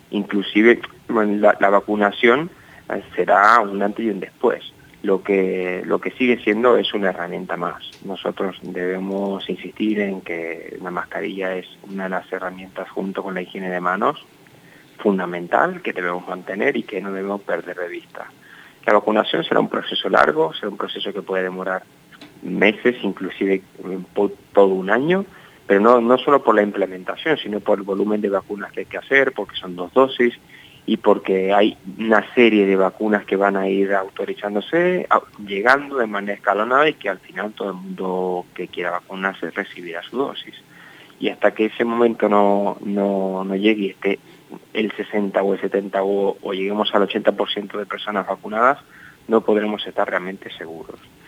Inclusive, bueno, la vacunación será un antes y un después. Lo que sigue siendo es una herramienta más. Nosotros debemos insistir en que la mascarilla es una de las herramientas junto con la higiene de manos fundamental que debemos mantener y que no debemos perder de vista. La vacunación será un proceso largo, será un proceso que puede demorar meses, inclusive todo un año, pero no solo por la implementación, sino por el volumen de vacunas que hay que hacer, porque son 2 dosis y porque hay una serie de vacunas que van a ir autorizándose, llegando de manera escalonada y que al final todo el mundo que quiera vacunarse recibirá su dosis. Y hasta que ese momento no llegue y esté el 60 o el 70 o lleguemos al 80% de personas vacunadas, no podremos estar realmente seguros.